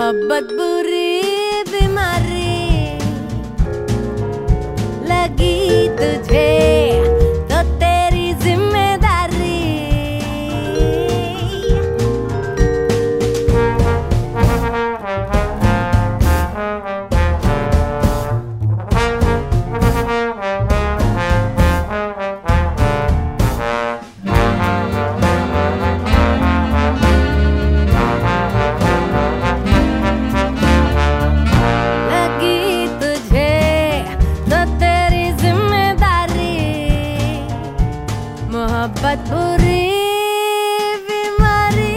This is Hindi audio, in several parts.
मोहब्बत बुरी बीमारी लगी तुझे तो तेरी जिम्मेदारी। मोहब्बत बुरी बीमारी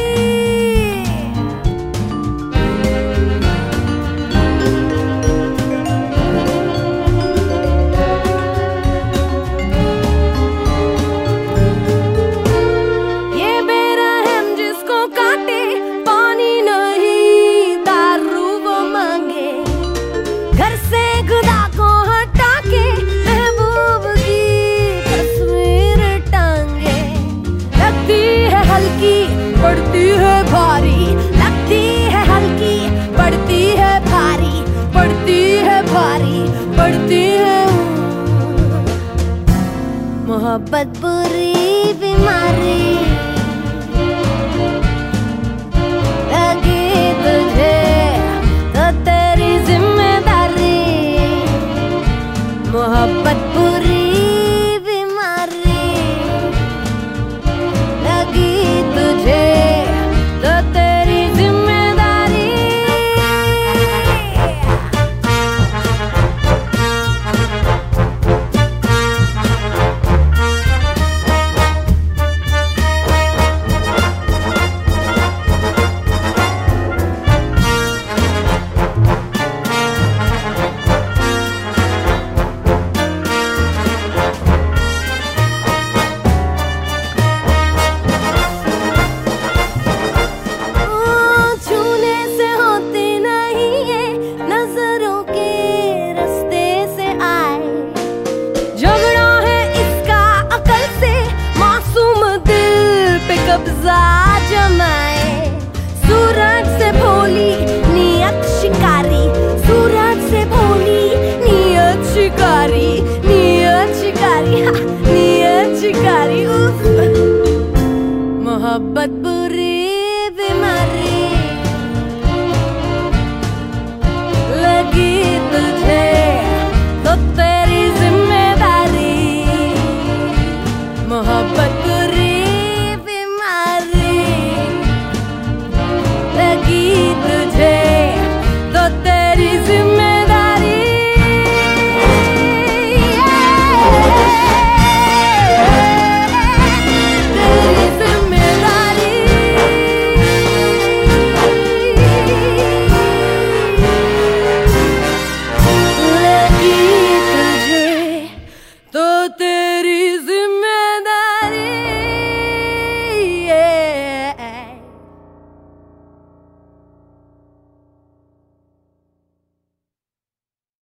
ये बेरहम जिसको काटे पानी नहीं दारू वो मांगे। घर से खुदा को हटा के महबूब की तस्वीर टांगे। लगती है हल्की पड़ती है भारी, लगती है हल्की पड़ती है भारी, पड़ती है भारी पड़ती है। मोहब्बत बुरी बीमारी